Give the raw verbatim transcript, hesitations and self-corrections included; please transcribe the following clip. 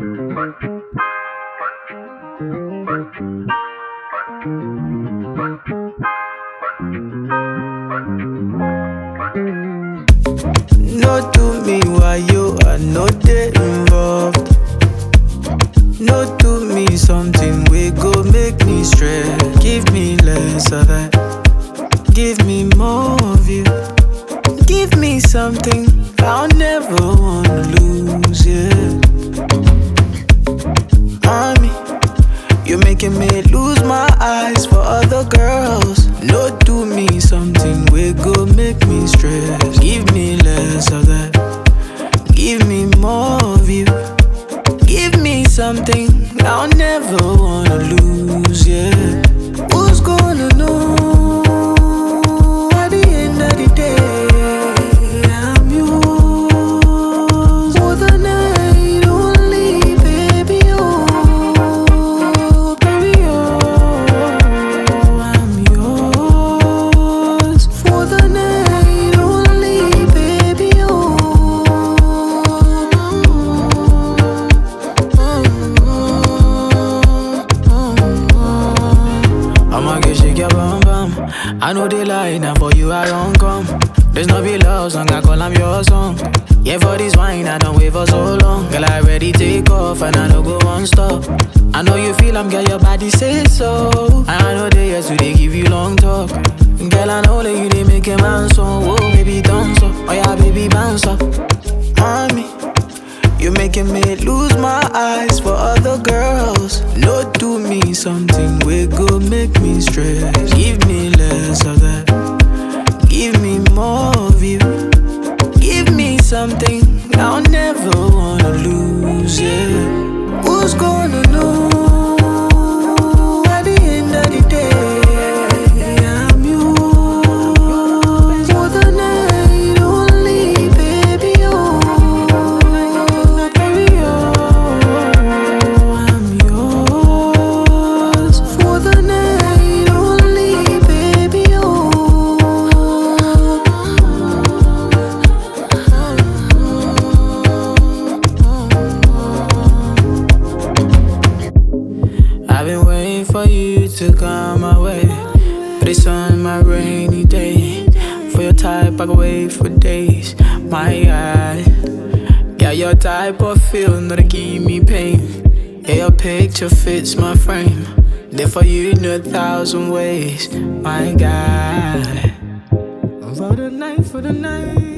No do me while you are not there involved. No do me something we go make me stress. Give me less of that, give me more of you. Give me something I'll never wanna lose, yeah. Mommy, you're making me lose my eyes for other girls. No do me something we go make me stress. Give me less of that, give me more of you. Give me something I'll never wanna lose, yeah. Who's gonna know at the end of the day I'm yours for the night only, baby, oh, baby, oh, I'm yours for the night only, baby, oh. I'ma get shake your bum bum. I know they lie, now for you I don't come. There's no be love song, I call I'm your song. Yeah, for this wine, I don't wait for so long. Girl, I ready take off, and I don't go one stop. I know you feel I'm, girl, your body say so. And I know they yes, they give you long talk. Girl, I know that you, they make a man so. Whoa, baby, dance up. Oh yeah, baby, bounce up. Mommy, you're making me lose my eyes for other girls. No do me something we go make me stress. Give me less of that, give me more of you. Give me something I'll never wanna lose, yeah. Who's gonna know at the end of the day I'm yours for the night only, baby, oh, baby, oh, I'm yours for the night only, baby, oh. I've been waiting for you to come my way, but it's on my rainy day. For your type, I can wait for days. My God, yeah, your type of feel, not to give me pain. Yeah, your picture fits my frame. There for you in a thousand ways. My God, for the night, for the night.